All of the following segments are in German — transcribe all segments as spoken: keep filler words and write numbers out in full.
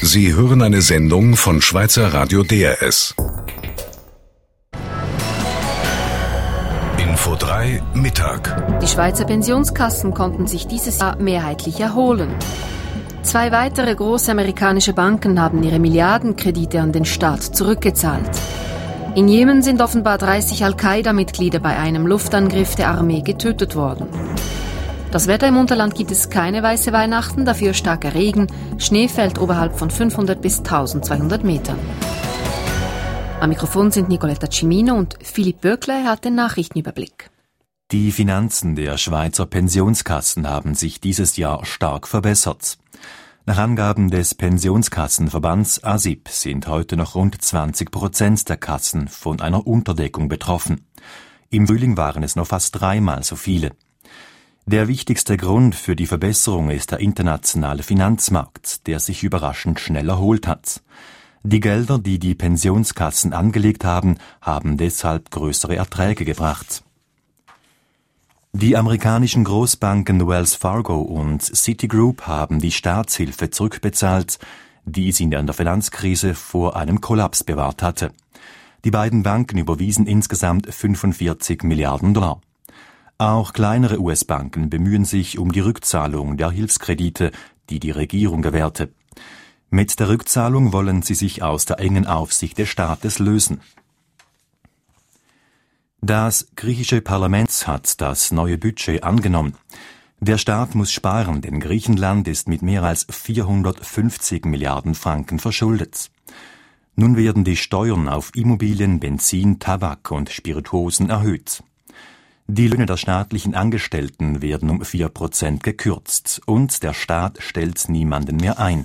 Sie hören eine Sendung von Schweizer Radio D R S. Info drei Mittag. Die Schweizer Pensionskassen konnten sich dieses Jahr mehrheitlich erholen. Zwei weitere große amerikanische Banken haben ihre Milliardenkredite an den Staat zurückgezahlt. In Jemen sind offenbar dreißig Al-Qaida-Mitglieder bei einem Luftangriff der Armee getötet worden. Das Wetter im Unterland gibt es keine weiße Weihnachten, dafür starker Regen, Schnee fällt oberhalb von fünfhundert bis eintausendzweihundert Metern. Am Mikrofon sind Nicoletta Cimino und Philipp Böckler hat den Nachrichtenüberblick. Die Finanzen der Schweizer Pensionskassen haben sich dieses Jahr stark verbessert. Nach Angaben des Pensionskassenverbands A S I P sind heute noch rund zwanzig Prozent der Kassen von einer Unterdeckung betroffen. Im Frühling waren es noch fast dreimal so viele. Der wichtigste Grund für die Verbesserung ist der internationale Finanzmarkt, der sich überraschend schnell erholt hat. Die Gelder, die die Pensionskassen angelegt haben, haben deshalb größere Erträge gebracht. Die amerikanischen Großbanken Wells Fargo und Citigroup haben die Staatshilfe zurückbezahlt, die sie in der Finanzkrise vor einem Kollaps bewahrt hatte. Die beiden Banken überwiesen insgesamt fünfundvierzig Milliarden Dollar. Auch kleinere U S-Banken bemühen sich um die Rückzahlung der Hilfskredite, die die Regierung gewährte. Mit der Rückzahlung wollen sie sich aus der engen Aufsicht des Staates lösen. Das griechische Parlament hat das neue Budget angenommen. Der Staat muss sparen, denn Griechenland ist mit mehr als vierhundertfünfzig Milliarden Franken verschuldet. Nun werden die Steuern auf Immobilien, Benzin, Tabak und Spirituosen erhöht. Die Löhne der staatlichen Angestellten werden um vier Prozent gekürzt und der Staat stellt niemanden mehr ein.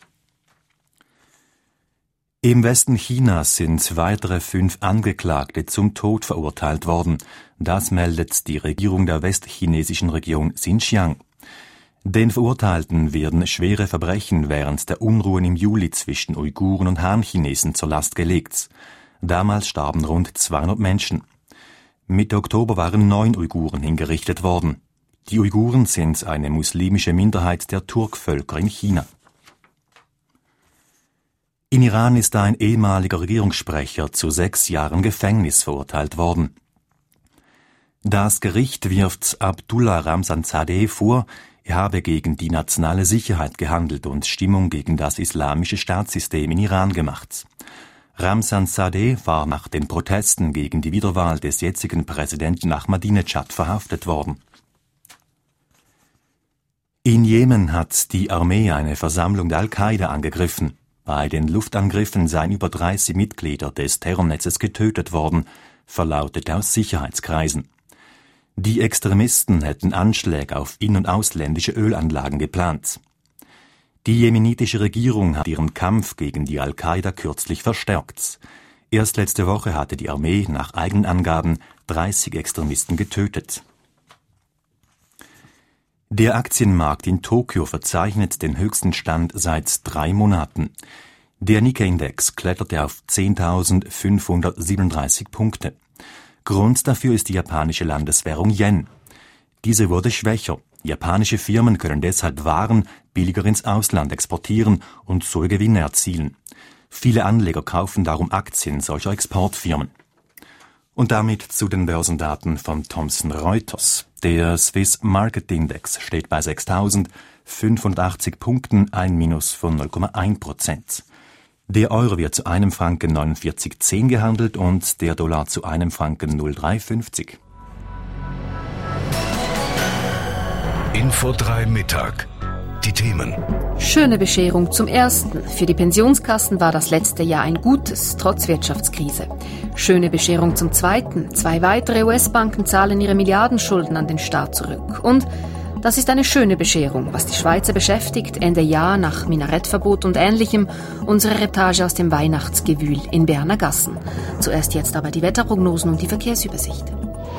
Im Westen Chinas sind weitere fünf Angeklagte zum Tod verurteilt worden. Das meldet die Regierung der westchinesischen Region Xinjiang. Den Verurteilten werden schwere Verbrechen während der Unruhen im Juli zwischen Uiguren und Han-Chinesen zur Last gelegt. Damals starben rund zweihundert Menschen. Mitte Oktober waren neun Uiguren hingerichtet worden. Die Uiguren sind eine muslimische Minderheit der Turkvölker in China. In Iran ist ein ehemaliger Regierungssprecher zu sechs Jahren Gefängnis verurteilt worden. Das Gericht wirft Abdullah Ramzanzadeh vor, er habe gegen die nationale Sicherheit gehandelt und Stimmung gegen das islamische Staatssystem in Iran gemacht. Ramzanzadeh war nach den Protesten gegen die Wiederwahl des jetzigen Präsidenten Ahmadinejad verhaftet worden. In Jemen hat die Armee eine Versammlung der Al-Qaida angegriffen. Bei den Luftangriffen seien über dreißig Mitglieder des Terrornetzes getötet worden, verlautete aus Sicherheitskreisen. Die Extremisten hätten Anschläge auf in- und ausländische Ölanlagen geplant. Die jemenitische Regierung hat ihren Kampf gegen die Al-Qaida kürzlich verstärkt. Erst letzte Woche hatte die Armee nach eigenen Angaben dreißig Extremisten getötet. Der Aktienmarkt in Tokio verzeichnet den höchsten Stand seit drei Monaten. Der Nikkei-Index kletterte auf zehntausendfünfhundertsiebenunddreißig Punkte. Grund dafür ist die japanische Landeswährung Yen. Diese wurde schwächer. Japanische Firmen können deshalb Waren billiger ins Ausland exportieren und so Gewinne erzielen. Viele Anleger kaufen darum Aktien solcher Exportfirmen. Und damit zu den Börsendaten von Thomson Reuters. Der Swiss Market Index steht bei sechstausendfünfhundertachtzig Punkten, ein Minus von null Komma eins Prozent. Der Euro wird zu einem Franken neunundvierzig Komma zehn gehandelt und der Dollar zu einem Franken null Komma drei fünfzig. Info drei Mittag. Die Themen. Schöne Bescherung zum Ersten. Für die Pensionskassen war das letzte Jahr ein gutes, trotz Wirtschaftskrise. Schöne Bescherung zum Zweiten. Zwei weitere U S-Banken zahlen ihre Milliardenschulden an den Staat zurück. Und das ist eine schöne Bescherung, was die Schweizer beschäftigt, Ende Jahr nach Minarettverbot und Ähnlichem. Unsere Reportage aus dem Weihnachtsgewühl in Berner Gassen. Zuerst jetzt aber die Wetterprognosen und die Verkehrsübersicht.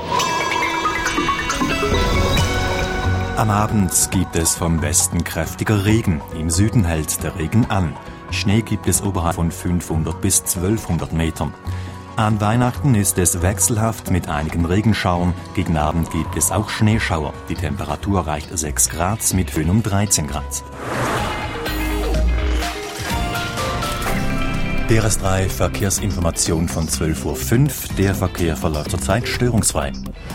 Am Abend gibt es vom Westen kräftiger Regen. Im Süden hält der Regen an. Schnee gibt es oberhalb von fünfhundert bis zwölfhundert Metern. An Weihnachten ist es wechselhaft mit einigen Regenschauern. Gegen Abend gibt es auch Schneeschauer. Die Temperatur erreicht sechs Grad mit Höhen um dreizehn Grad. B R S drei Verkehrsinformation von zwölf Uhr fünf. Der Verkehr verläuft zurzeit störungsfrei.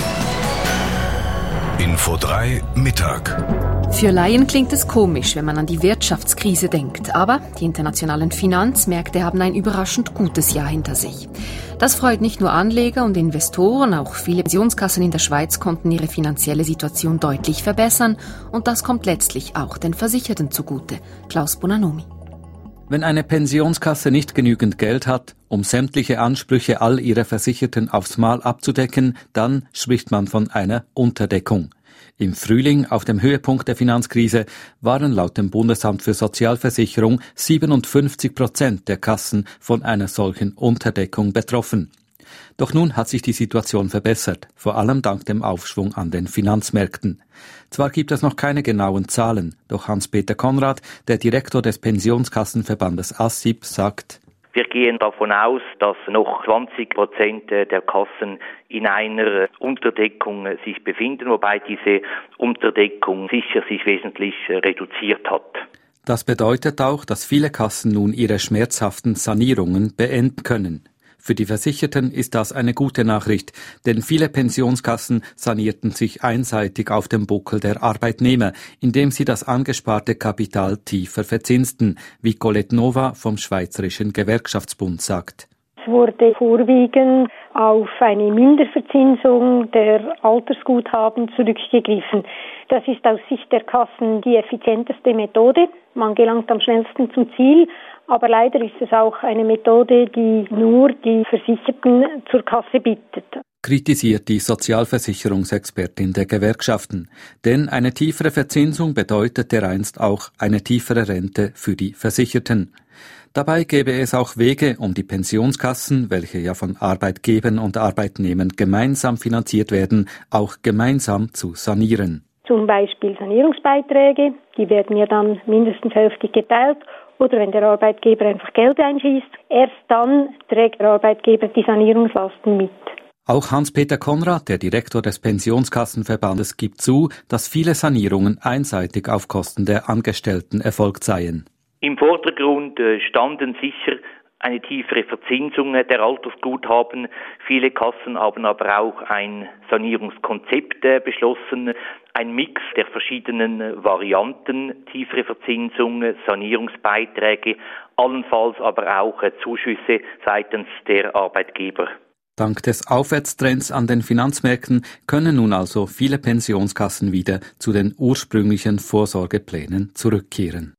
Info drei Mittag. Für Laien klingt es komisch, wenn man an die Wirtschaftskrise denkt. Aber die internationalen Finanzmärkte haben ein überraschend gutes Jahr hinter sich. Das freut nicht nur Anleger und Investoren, auch viele Pensionskassen in der Schweiz konnten ihre finanzielle Situation deutlich verbessern. Und das kommt letztlich auch den Versicherten zugute. Klaus Bonanomi. Wenn eine Pensionskasse nicht genügend Geld hat, um sämtliche Ansprüche all ihrer Versicherten aufs Mal abzudecken, dann spricht man von einer Unterdeckung. Im Frühling, auf dem Höhepunkt der Finanzkrise, waren laut dem Bundesamt für Sozialversicherung siebenundfünfzig Prozent der Kassen von einer solchen Unterdeckung betroffen. Doch nun hat sich die Situation verbessert, vor allem dank dem Aufschwung an den Finanzmärkten. Zwar gibt es noch keine genauen Zahlen, doch Hans-Peter Konrad, der Direktor des Pensionskassenverbandes A S I P, sagt: Wir gehen davon aus, dass noch zwanzig Prozent der Kassen in einer Unterdeckung sich befinden, wobei diese Unterdeckung sicher sich wesentlich reduziert hat. Das bedeutet auch, dass viele Kassen nun ihre schmerzhaften Sanierungen beenden können. Für die Versicherten ist das eine gute Nachricht, denn viele Pensionskassen sanierten sich einseitig auf dem Buckel der Arbeitnehmer, indem sie das angesparte Kapital tiefer verzinsten, wie Colette Nova vom Schweizerischen Gewerkschaftsbund sagt. Es wurde vorwiegend auf eine Minderverzinsung der Altersguthaben zurückgegriffen. Das ist aus Sicht der Kassen die effizienteste Methode. Man gelangt am schnellsten zum Ziel. Aber leider ist es auch eine Methode, die nur die Versicherten zur Kasse bittet. Kritisiert die Sozialversicherungsexpertin der Gewerkschaften. Denn eine tiefere Verzinsung bedeutet dereinst auch eine tiefere Rente für die Versicherten. Dabei gäbe es auch Wege, um die Pensionskassen, welche ja von Arbeitgebern und Arbeitnehmern gemeinsam finanziert werden, auch gemeinsam zu sanieren. Zum Beispiel Sanierungsbeiträge, die werden ja dann mindestens hälftig geteilt. Oder wenn der Arbeitgeber einfach Geld einschießt, erst dann trägt der Arbeitgeber die Sanierungslasten mit. Auch Hans-Peter Konrad, der Direktor des Pensionskassenverbandes, gibt zu, dass viele Sanierungen einseitig auf Kosten der Angestellten erfolgt seien. Im Vordergrund standen sicher eine tiefere Verzinsung der Altersguthaben. Viele Kassen haben aber auch ein Sanierungskonzept beschlossen. Ein Mix der verschiedenen Varianten, tiefere Verzinsung, Sanierungsbeiträge, allenfalls aber auch Zuschüsse seitens der Arbeitgeber. Dank des Aufwärtstrends an den Finanzmärkten können nun also viele Pensionskassen wieder zu den ursprünglichen Vorsorgeplänen zurückkehren.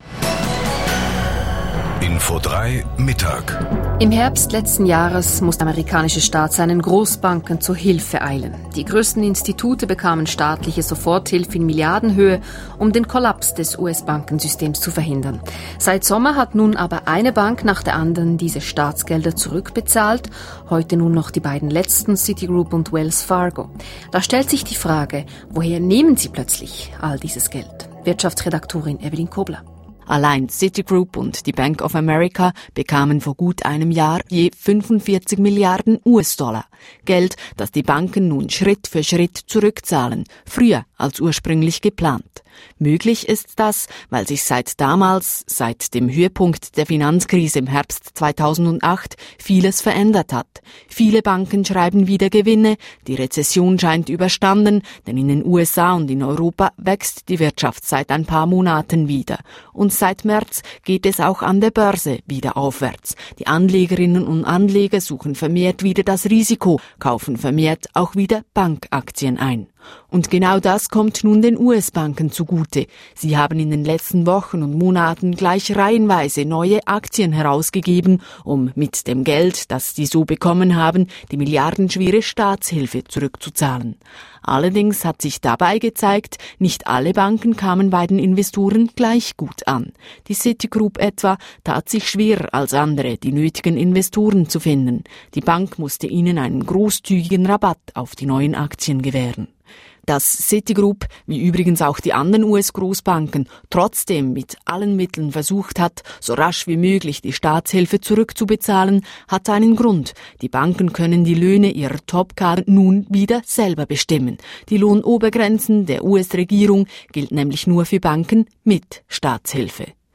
Info drei Mittag. Im Herbst letzten Jahres musste der amerikanische Staat seinen Großbanken zur Hilfe eilen. Die größten Institute bekamen staatliche Soforthilfe in Milliardenhöhe, um den Kollaps des U S-Bankensystems zu verhindern. Seit Sommer hat nun aber eine Bank nach der anderen diese Staatsgelder zurückbezahlt. Heute nun noch die beiden letzten, Citigroup und Wells Fargo. Da stellt sich die Frage, woher nehmen sie plötzlich all dieses Geld? Wirtschaftsredaktorin Evelyn Kobler. Allein Citigroup und die Bank of America bekamen vor gut einem Jahr je fünfundvierzig Milliarden U S-Dollar. Geld, das die Banken nun Schritt für Schritt zurückzahlen, früher als ursprünglich geplant. Möglich ist das, weil sich seit damals, seit dem Höhepunkt der Finanzkrise im Herbst zweitausendacht, vieles verändert hat. Viele Banken schreiben wieder Gewinne, die Rezession scheint überstanden, denn in den U S A und in Europa wächst die Wirtschaft seit ein paar Monaten wieder. Und seit März geht es auch an der Börse wieder aufwärts. Die Anlegerinnen und Anleger suchen vermehrt wieder das Risiko, kaufen vermehrt auch wieder Bankaktien ein. Und genau das kommt nun den U S-Banken zugute. Sie haben in den letzten Wochen und Monaten gleich reihenweise neue Aktien herausgegeben, um mit dem Geld, das sie so bekommen haben, die milliardenschwere Staatshilfe zurückzuzahlen. Allerdings hat sich dabei gezeigt, nicht alle Banken kamen bei den Investoren gleich gut an. Die Citigroup etwa tat sich schwerer als andere, die nötigen Investoren zu finden. Die Bank musste ihnen einen großzügigen Rabatt auf die neuen Aktien gewähren. Dass Citigroup, wie übrigens auch die anderen U S-Großbanken, trotzdem mit allen Mitteln versucht hat, so rasch wie möglich die Staatshilfe zurückzubezahlen, hat einen Grund. Die Banken können die Löhne ihrer Topkader nun wieder selber bestimmen. Die Lohnobergrenzen der U S-Regierung gilt nämlich nur für Banken mit Staatshilfe.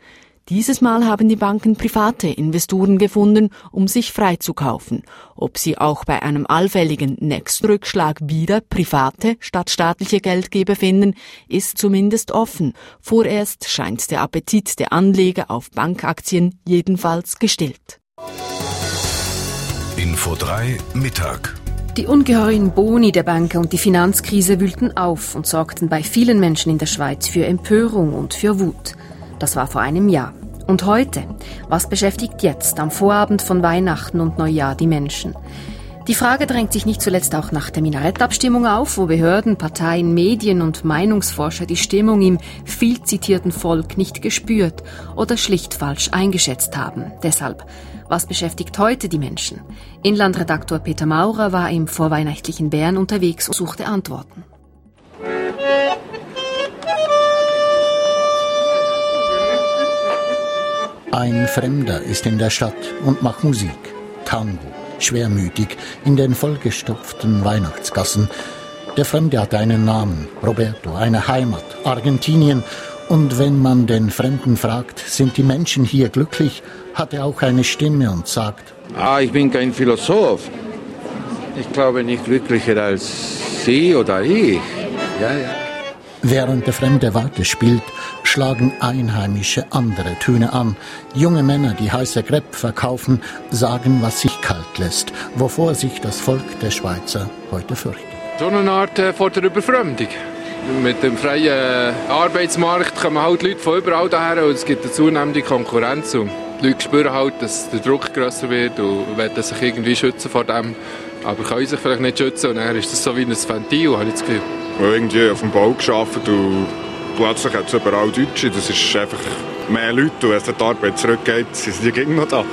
Dieses Mal haben die Banken private Investoren gefunden, um sich freizukaufen. Ob sie auch bei einem allfälligen nächsten Rückschlag wieder private statt staatliche Geldgeber finden, ist zumindest offen. Vorerst scheint der Appetit der Anleger auf Bankaktien jedenfalls gestillt. Info drei Mittag. Die ungeheuren Boni der Banker und die Finanzkrise wühlten auf und sorgten bei vielen Menschen in der Schweiz für Empörung und für Wut. Das war vor einem Jahr. Und heute? Was beschäftigt jetzt am Vorabend von Weihnachten und Neujahr die Menschen? Die Frage drängt sich nicht zuletzt auch nach der Minarettabstimmung auf, wo Behörden, Parteien, Medien und Meinungsforscher die Stimmung im viel zitierten Volk nicht gespürt oder schlicht falsch eingeschätzt haben. Deshalb, was beschäftigt heute die Menschen? Inlandredaktor Peter Maurer war im vorweihnachtlichen Bern unterwegs und suchte Antworten. Ein Fremder ist in der Stadt und macht Musik, Tango, schwermütig, in den vollgestopften Weihnachtsgassen. Der Fremde hat einen Namen, Roberto, eine Heimat, Argentinien. Und wenn man den Fremden fragt, sind die Menschen hier glücklich, hat er auch eine Stimme und sagt: Ah, ich bin kein Philosoph. Ich glaube nicht glücklicher als Sie oder ich. Ja, ja. Während der Fremde weiterspielt, schlagen Einheimische andere Töne an. Junge Männer, die heiße Crepe verkaufen, sagen, was sich kalt lässt, wovor sich das Volk der Schweizer heute fürchtet. So eine Art äh, vor der Überfremdung. Mit dem freien Arbeitsmarkt kommen halt Leute von überall daher und es gibt eine zunehmende Konkurrenz. Und die Leute spüren halt, dass der Druck grösser wird und wollen sich irgendwie schützen vor dem, aber können sich vielleicht nicht schützen. Und dann ist das so wie ein Ventil, habe ich das Gefühl. Irgendwie auf dem Bau gearbeitet und plötzlich hat es überall Deutsche. Das ist einfach mehr Leute und wenn es die Arbeit zurückgeht, sind die Gegner da.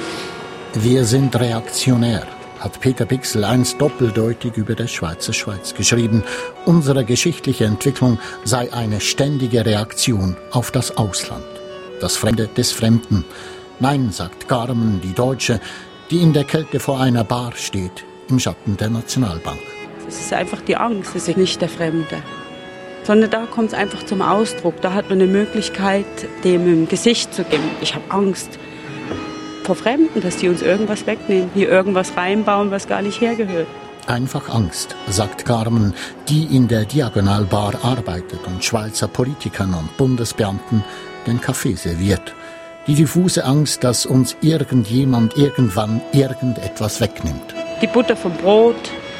Wir sind reaktionär, hat Peter Bichsel einst doppeldeutig über der Schweizer Schweiz geschrieben. Unsere geschichtliche Entwicklung sei eine ständige Reaktion auf das Ausland, das Fremde des Fremden. Nein, sagt Carmen, die Deutsche, die in der Kälte vor einer Bar steht, im Schatten der Nationalbank. Es ist einfach die Angst, es ist nicht der Fremde. Sondern da kommt es einfach zum Ausdruck. Da hat man eine Möglichkeit, dem im Gesicht zu geben. Ich habe Angst vor Fremden, dass die uns irgendwas wegnehmen, hier irgendwas reinbauen, was gar nicht hergehört. Einfach Angst, sagt Carmen, die in der Diagonalbar arbeitet und Schweizer Politikern und Bundesbeamten den Kaffee serviert. Die diffuse Angst, dass uns irgendjemand irgendwann irgendetwas wegnimmt. Die Butter vom Brot,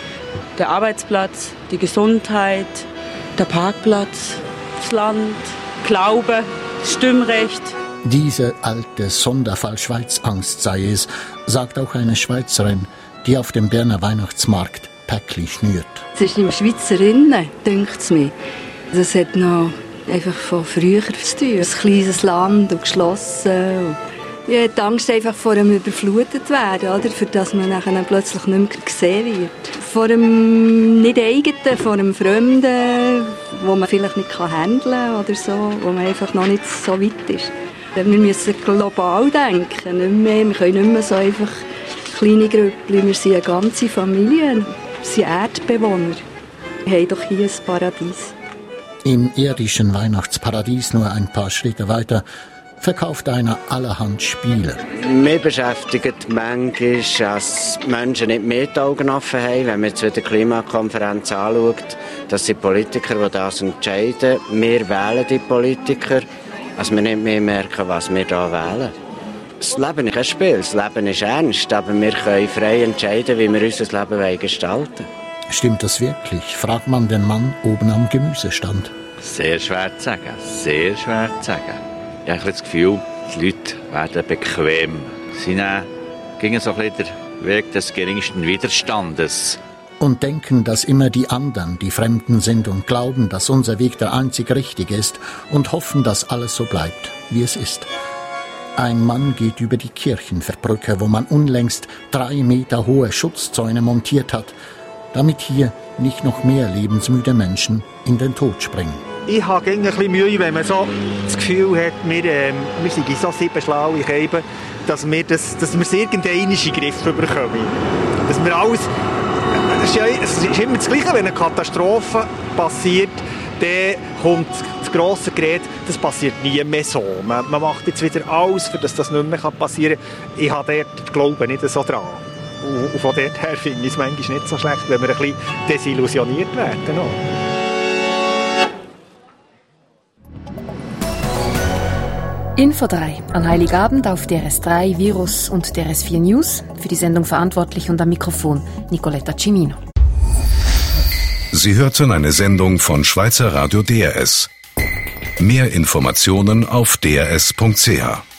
der Arbeitsplatz, die Gesundheit, der Parkplatz, das Land, Glaube, Stimmrecht. Diese alte Sonderfall Schweizangst sei es, sagt auch eine Schweizerin, die auf dem Berner Weihnachtsmarkt Päckli schnürt. Es ist im Schweizerinnen, dünkt es mir. Das hat noch einfach von früher zu tun. Ein kleines Land und geschlossen. Ich habe Angst einfach vor dem überflutet werden, oder? Für das man nachher plötzlich nicht mehr gesehen wird. Vor dem Nicht-Eigenen, vor dem Fremden, wo man vielleicht nicht handeln kann oder so, wo man einfach noch nicht so weit ist. Wir müssen global denken, nicht mehr. Wir können nicht mehr so einfach kleine Grüppchen, wir sind eine ganze Familie, wir sind Erdbewohner. Wir haben doch hier ein Paradies. Im irdischen Weihnachtsparadies nur ein paar Schritte weiter verkauft einer allerhand Spiele. Mich beschäftigt manchmal, dass Menschen nicht mehr die Augen offen haben, wenn man jetzt wieder die Klimakonferenz anschaut, dass die Politiker, die das entscheiden, wir wählen die Politiker, dass wir nicht mehr merken, was wir da wählen. Das Leben ist kein Spiel, das Leben ist ernst, aber wir können frei entscheiden, wie wir unser Leben gestalten wollen. Stimmt das wirklich? Fragt man den Mann oben am Gemüsestand. Sehr schwer zu sagen, sehr schwer zu sagen. Ich habe das Gefühl, die Leute werden bequem. Sie gingen so ein bisschen den Weg des geringsten Widerstandes. Und denken, dass immer die anderen die Fremden sind und glauben, dass unser Weg der einzig richtige ist und hoffen, dass alles so bleibt, wie es ist. Ein Mann geht über die Kirchenverbrücke, wo man unlängst drei Meter hohe Schutzzäune montiert hat, damit hier nicht noch mehr lebensmüde Menschen in den Tod springen. Ich habe ein bisschen Mühe, wenn man so das Gefühl hat, wir, äh, wir sind so sieben schlaue Käben, dass wir das, dass wir es irgendeinen in den Griff bekommen. Dass wir alles, es ist, ja, es ist immer das Gleiche, wenn eine Katastrophe passiert, dann kommt das grosse Gerät, das passiert nie mehr so. Man, man macht jetzt wieder alles, für dass das nicht mehr passieren kann. Ich habe dort den Glauben nicht so dran. Und von dort her finde ich es manchmal nicht so schlecht, wenn wir ein bisschen desillusioniert werden. No? Info drei an Heiligabend auf D R S drei, Virus und D R S vier News. Für die Sendung verantwortlich und am Mikrofon Nicoletta Cimino. Sie hörten eine Sendung von Schweizer Radio D R S. Mehr Informationen auf d r s punkt c h.